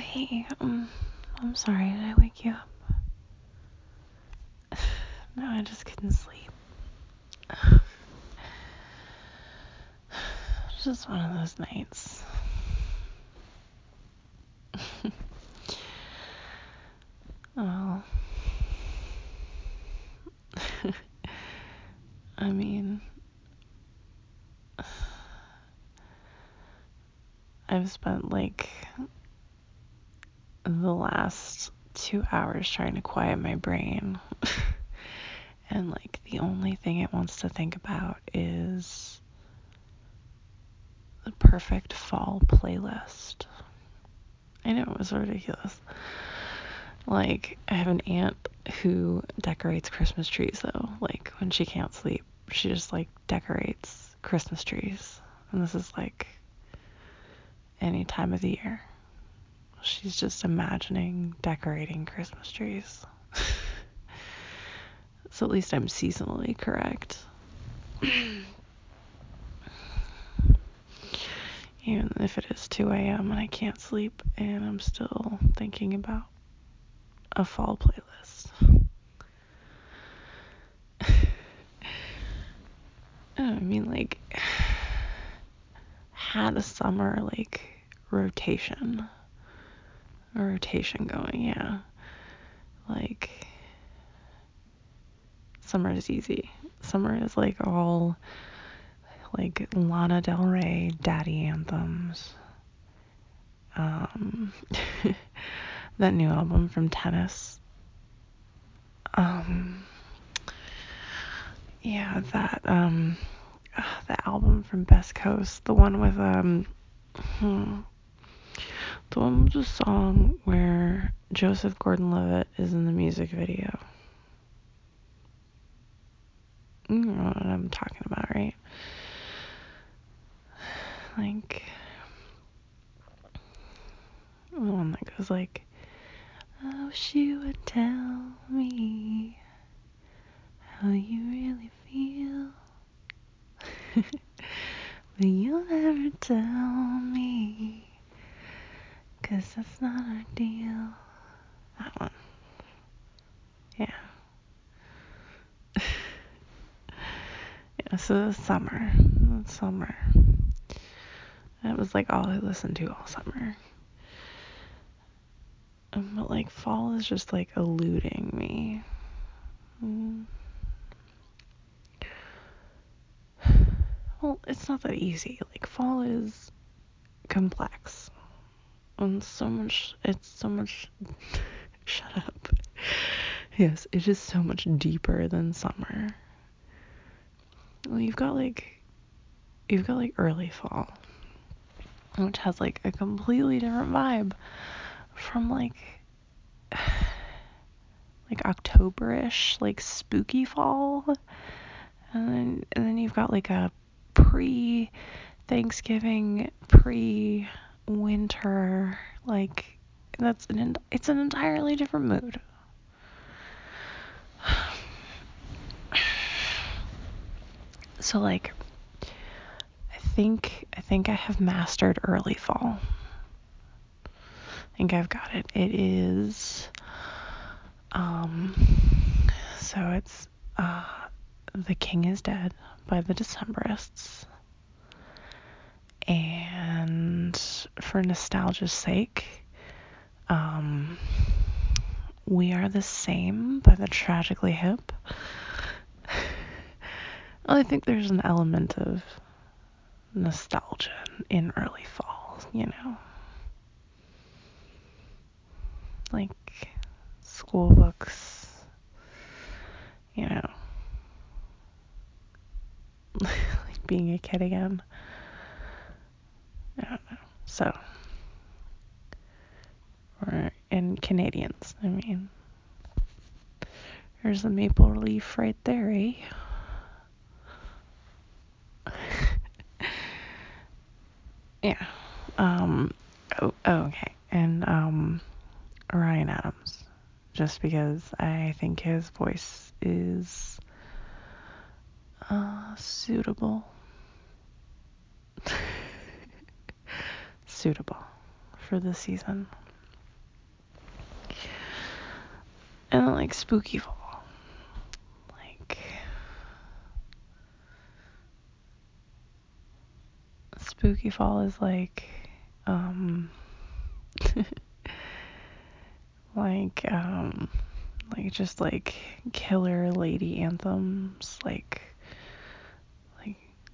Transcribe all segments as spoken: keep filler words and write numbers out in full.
Hey, um, I'm sorry, did I wake you up? No, I just couldn't sleep. It's just one of those nights. Oh. I mean, I've spent like the last two hours trying to quiet my brain. And like the only thing it wants to think about is the perfect fall playlist. I know, it was ridiculous. Like, I have an aunt who decorates Christmas trees though. Like, when she can't sleep, she just like decorates Christmas trees. And this is like any time of the year. She's just imagining decorating Christmas trees. So at least I'm seasonally correct. Even if it is two a.m. and I can't sleep and I'm still thinking about a fall playlist. I mean, like, had a summer, like, rotation. A rotation going, yeah. Like, summer is easy. Summer is, like, all, like, Lana Del Rey daddy anthems. Um, that new album from Tennis. Um, yeah, that, um, the album from Best Coast, the one with, um, hmm, the one with the song where Joseph Gordon-Levitt is in the music video. You know what I'm talking about, right? Like, the one that goes like, I wish you would tell me how you really feel. But you'll never tell me, 'cause that's not our deal. That one. Yeah. Yeah, so the summer. The summer. That was like all I listened to all summer. Um, but like fall is just like eluding me. Mm. Well, it's not that easy. Like, fall is complex. And so much, it's so much, shut up. Yes, it is so much deeper than summer. Well, you've got like, you've got like early fall, which has like a completely different vibe from like, like October-ish, like spooky fall. And then, and then you've got like a pre Thanksgiving, pre-winter, like, that's an, it's an entirely different mood. So, like, I think, I think I have mastered early fall. I think I've got it. It is, um, so it's, uh, The King is Dead by the Decemberists. And for nostalgia's sake, um, We Are the Same by the Tragically Hip. Well, I think there's an element of nostalgia in early fall, you know. Like school books, you know. Like being a kid again. I don't know. So, or, and Canadians, I mean. There's a maple leaf right there, eh? Yeah. Um, oh, oh, okay. And, um, Ryan Adams. Just because I think his voice is, uh, suitable. Suitable for the season. And then, like, spooky fall. Like, spooky fall is like, um, like, um, like, just, like, killer lady anthems, like, like,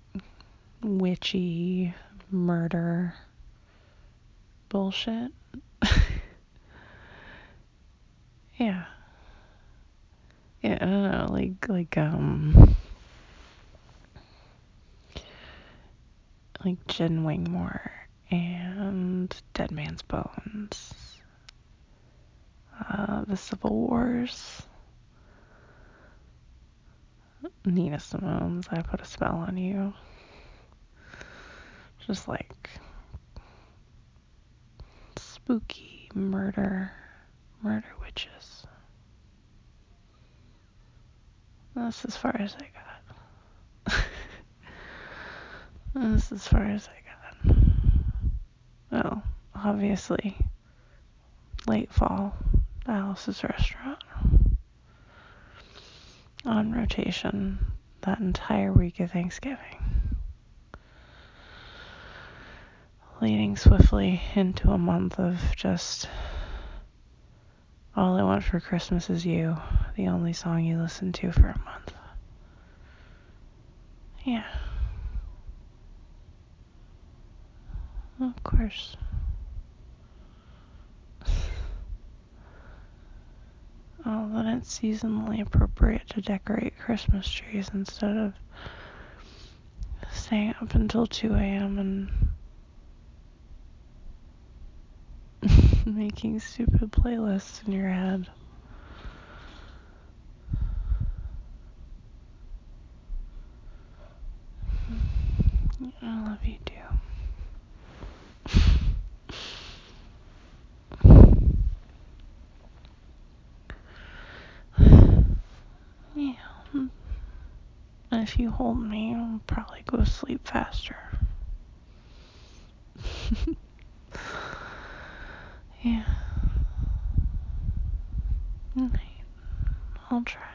witchy murder bullshit. Yeah. Yeah, I don't know, like, like, um, like Jen Wingmore and Dead Man's Bones, uh, the Civil Wars, Nina Simone's I Put a Spell on You. Just like spooky murder, murder witches. That's as far as I got. That's as far as I got. Well, obviously, late fall, Alice's Restaurant. On rotation that entire week of Thanksgiving. Leading swiftly into a month of just All I Want for Christmas Is You, the only song you listen to for a month. Yeah. Of course. Oh, then it's seasonally appropriate to decorate Christmas trees instead of staying up until two a.m. and making stupid playlists in your head. I love you too. Yeah. And if you hold me, I'll probably go to sleep faster. Yeah. I'll try.